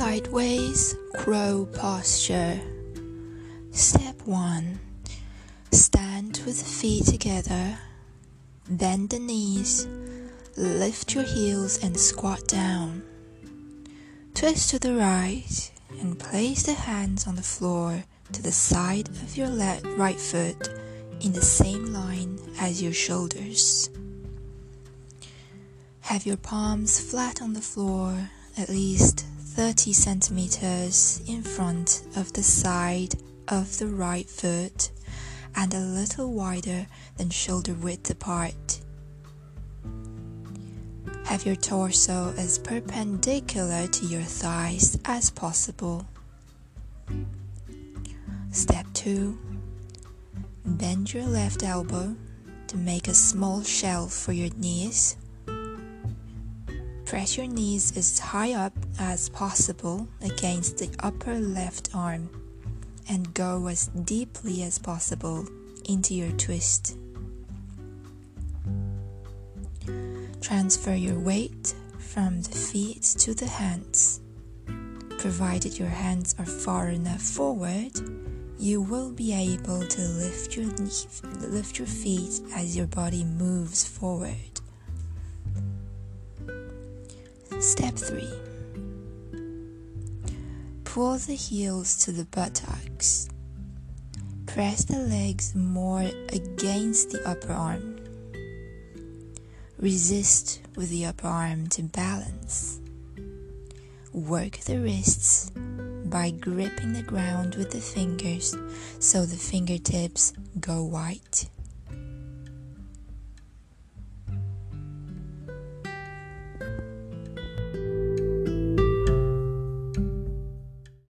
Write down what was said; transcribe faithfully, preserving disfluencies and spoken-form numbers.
Sideways crow posture. Step one. Stand with the feet together. Bend the knees. Lift your heels and squat down. Twist to the right and place the hands on the floor to the side of your left right foot in the same line as your shoulders. Have your palms flat on the floor, at least thirty centimeters in front of the side of the right foot and a little wider than shoulder width apart. Have your torso as perpendicular to your thighs as possible. Step two. Bend your left elbow to make a small shelf for your knees. Press your knees as high up as possible against the upper left arm and go as deeply as possible into your twist. Transfer your weight from the feet to the hands. Provided your hands are far enough forward, you will be able to lift your knee, lift your feet as your body moves forward. Step three. Pull the heels to the buttocks. Press the legs more against the upper arm. Resist with the upper arm to balance. Work the wrists by gripping the ground with the fingers so the fingertips go wide.